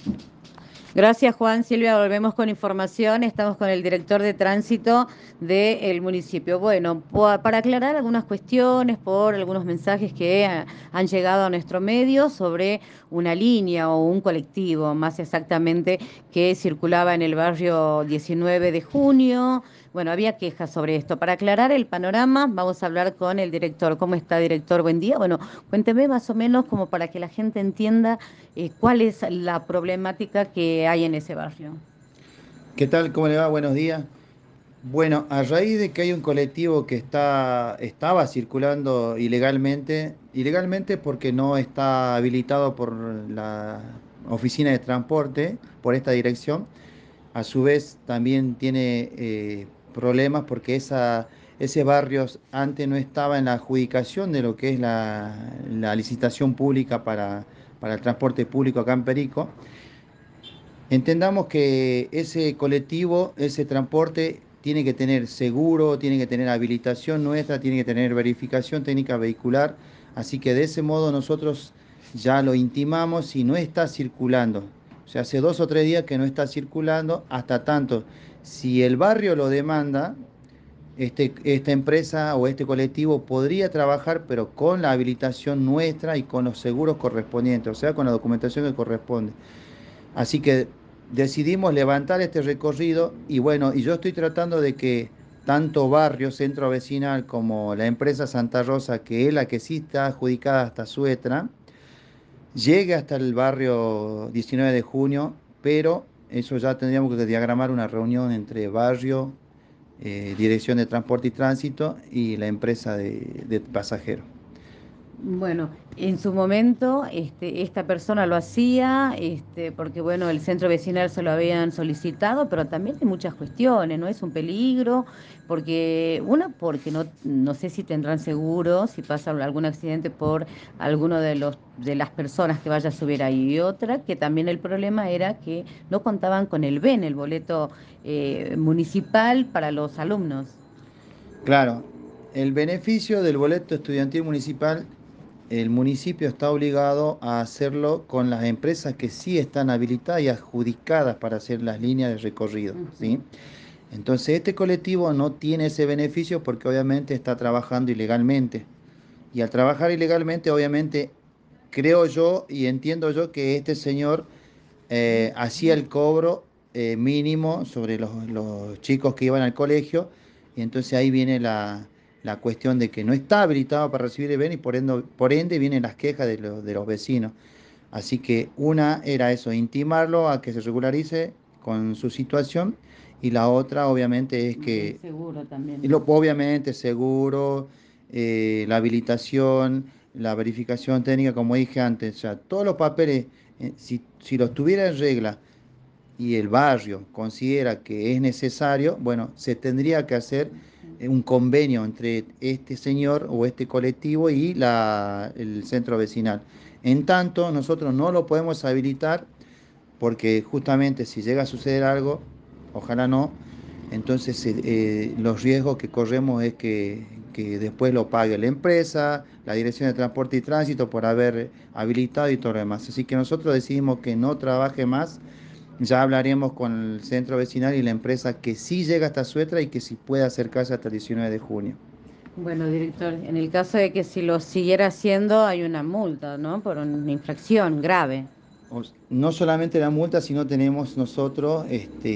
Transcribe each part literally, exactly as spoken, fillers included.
Gracias, Juan. Silvia, volvemos con información. Estamos con el director de tránsito del municipio. Bueno, po- para aclarar algunas cuestiones por algunos mensajes que ah, han llegado a nuestro medio sobre una línea o un colectivo, más exactamente, que circulaba en el barrio diecinueve de junio. Bueno, había quejas sobre esto. Para aclarar el panorama, vamos a hablar con el director. ¿Cómo está, director? Buen día. Bueno, cuénteme más o menos como para que la gente entienda eh, cuál es la problemática que hay en ese barrio. ¿Qué tal? ¿Cómo le va? Buenos días. Bueno, a raíz de que hay un colectivo que está, estaba circulando ilegalmente, ilegalmente porque no está habilitado por la oficina de transporte, por esta dirección, a su vez también tiene eh, problemas porque esa, ese barrio antes no estaba en la adjudicación de lo que es la, la licitación pública para, para el transporte público acá en Perico. Entendamos que ese colectivo, ese transporte, tiene que tener seguro, tiene que tener habilitación nuestra, tiene que tener verificación técnica vehicular. Así que de ese modo nosotros ya lo intimamos y no está circulando. O sea, hace dos o tres días que no está circulando, hasta tanto, si el barrio lo demanda, este, esta empresa o este colectivo podría trabajar, pero con la habilitación nuestra y con los seguros correspondientes, o sea, con la documentación que corresponde. Así que decidimos levantar este recorrido y bueno, y yo estoy tratando de que tanto barrio, centro vecinal, como la empresa Santa Rosa, que es la que sí está adjudicada hasta Suetra, llegue hasta el barrio diecinueve de junio, pero eso ya tendríamos que diagramar una reunión entre barrio, eh, Dirección de Transporte y Tránsito y la empresa de, de pasajeros. Bueno, en su momento, este, esta persona lo hacía, este, porque bueno, el centro vecinal se lo habían solicitado, pero también hay muchas cuestiones, ¿no? Es un peligro, porque, una, porque no, no sé si tendrán seguro, si pasa algún accidente por alguno de los, de las personas que vaya a subir ahí. Y otra, que también el problema era que no contaban con el B E N, el boleto eh, municipal para los alumnos. Claro, el beneficio del boleto estudiantil municipal, el municipio está obligado a hacerlo con las empresas que sí están habilitadas y adjudicadas para hacer las líneas de recorrido, Ujú. ¿sí? Entonces, este colectivo no tiene ese beneficio porque obviamente está trabajando ilegalmente. Y al trabajar ilegalmente, obviamente, creo yo y entiendo yo que este señor eh, hacía el cobro eh, mínimo sobre los, los chicos que iban al colegio, y entonces ahí viene la, la cuestión de que no está habilitado para recibir el B E N y por ende, por ende vienen las quejas de, los de los vecinos. Así que una era eso, intimarlo a que se regularice con su situación, y la otra obviamente es Y el que, seguro también, y lo- ¿no? obviamente seguro, eh, la habilitación, la verificación técnica, como dije antes, o sea, todos los papeles, eh, si, si los tuviera en regla y el barrio considera que es necesario, bueno, se tendría que hacer eh, un convenio entre este señor o este colectivo y la, el centro vecinal. En tanto, nosotros no lo podemos habilitar porque justamente si llega a suceder algo, ojalá no, entonces eh, eh, los riesgos que corremos es que, que después lo pague la empresa, la Dirección de Transporte y Tránsito por haber habilitado y todo lo demás. Así que nosotros decidimos que no trabaje más. Ya hablaremos con el centro vecinal y la empresa que sí llega hasta Suetra y que sí puede acercarse hasta el diecinueve de junio. Bueno, director, en el caso de que si lo siguiera haciendo hay una multa, ¿no? Por una infracción grave. os- No solamente la multa, sino tenemos nosotros, este,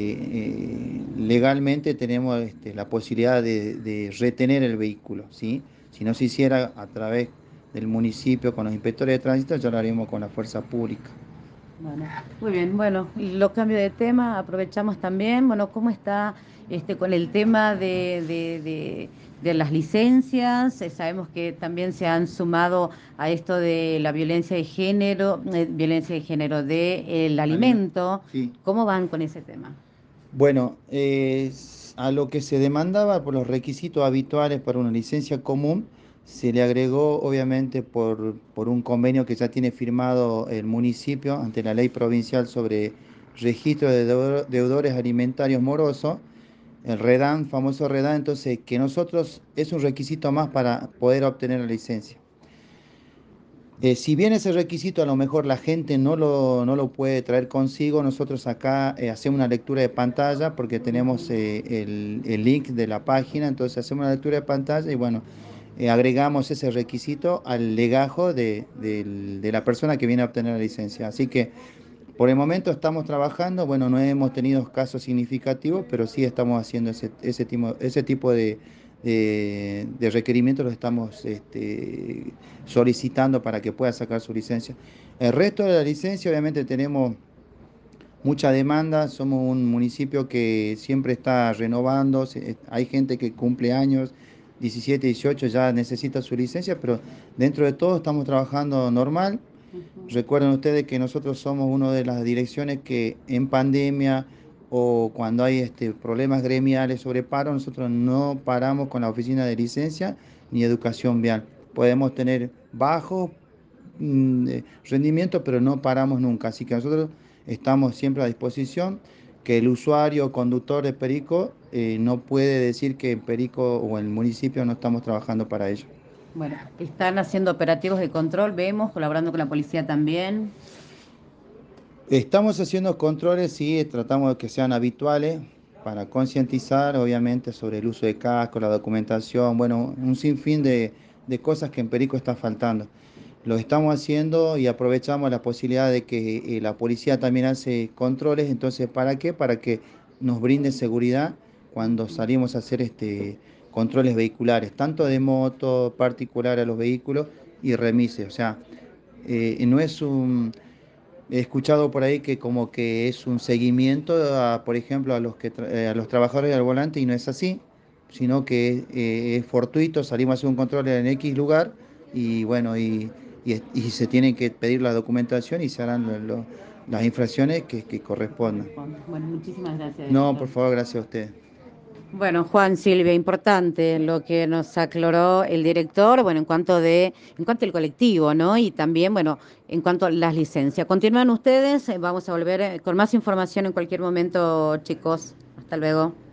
eh, legalmente tenemos este, la posibilidad de, de retener el vehículo, ¿sí? Si no se hiciera a través del municipio con los inspectores de tránsito, ya lo haremos con la fuerza pública. Bueno, muy bien. Bueno, y lo cambio de tema, aprovechamos también, bueno, ¿cómo está este con el tema de, de, de- de las licencias? Eh, sabemos que también se han sumado a esto de la violencia de género, eh, violencia de género del Alime- alimento. Sí. ¿Cómo van con ese tema? Bueno, eh, a lo que se demandaba por los requisitos habituales para una licencia común, se le agregó obviamente por, por un convenio que ya tiene firmado el municipio ante la ley provincial sobre registro de deudo- deudores alimentarios morosos, el REDAN, famoso REDAN, entonces que nosotros es un requisito más para poder obtener la licencia. Eh, si bien ese requisito a lo mejor la gente no lo, no lo puede traer consigo, nosotros acá eh, hacemos una lectura de pantalla porque tenemos Ujú. eh, el, el link de la página, entonces hacemos una lectura de pantalla y bueno, eh, agregamos ese requisito al legajo de, del- de la persona que viene a obtener la licencia. Así que por el momento estamos trabajando, bueno, no hemos tenido casos significativos, pero sí estamos haciendo ese, ese, timo- ese tipo de, de- de requerimientos, los estamos este, solicitando para que pueda sacar su licencia. El resto de la licencia, obviamente tenemos mucha demanda, somos un municipio que siempre está renovando, se- hay gente que cumple años, diecisiete, dieciocho ya necesita su licencia, pero dentro de todo estamos trabajando normal. Ujú. Recuerden ustedes que nosotros somos una de las direcciones que en pandemia o cuando hay este, problemas gremiales sobre paro, nosotros no paramos con la oficina de licencia ni educación vial. Podemos tener bajo mm, eh, rendimiento, pero no paramos nunca. Así que nosotros estamos siempre a disposición, que el usuario o conductor de Perico eh, no puede decir que en Perico o en el municipio no estamos trabajando para ello. Bueno, están haciendo operativos de control, vemos, colaborando con la policía también. Estamos haciendo controles y tratamos de que sean habituales para concientizar, obviamente, sobre el uso de casco, la documentación, bueno, un sinfín de, de cosas que en Perico está faltando. Lo estamos haciendo y aprovechamos la posibilidad de que eh, la policía también hace controles, entonces, ¿para qué? Para que nos brinde seguridad cuando Ujú. salimos a hacer este, controles vehiculares, tanto de moto, particular a los vehículos y remises. O sea, eh, no es un He escuchado por ahí que como que es un seguimiento a, por ejemplo, a los que tra- eh, a los trabajadores al volante y no es así, sino que eh, es fortuito, salimos a hacer un control en X lugar y bueno, y, y es- y se tiene que pedir la documentación y se harán lo- lo- las infracciones que, que Que correspondan. corresponde. Bueno, muchísimas gracias, No, director. por favor, gracias a usted. Bueno, Juan, Silvia, importante lo que nos aclaró el director, bueno, en cuanto de, en cuanto al colectivo, ¿no? Y también, bueno, en cuanto a las licencias. Continúan ustedes, eh, vamos a volver eh, con más información en cualquier momento, chicos. Hasta luego.